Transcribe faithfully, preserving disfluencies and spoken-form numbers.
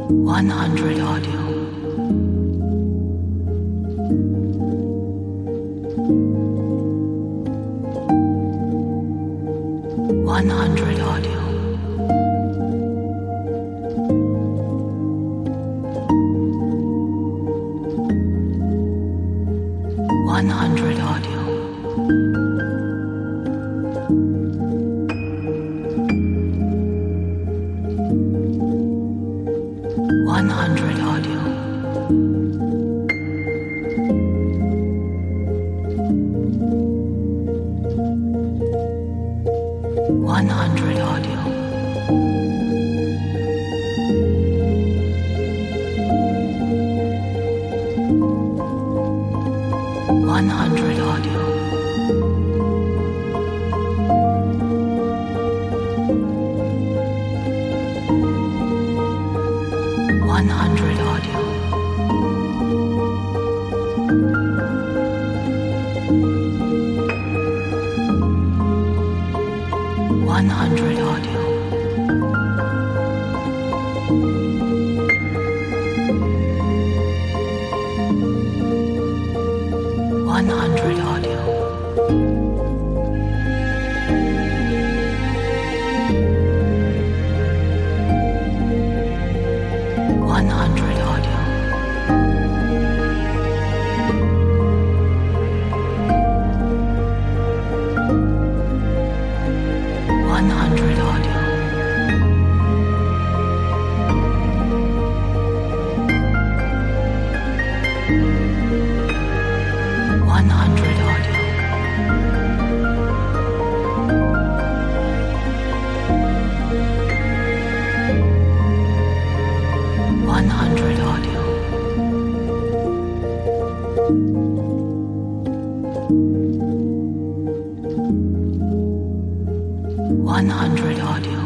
one hundred audio. one hundred audio. one hundred audio. one hundred audio. one hundred audio. one hundred audio. one hundred audio. one hundred audio. one hundred audio. one hundred audio. one hundred audio. one hundred audio. one hundred audio. one hundred audio.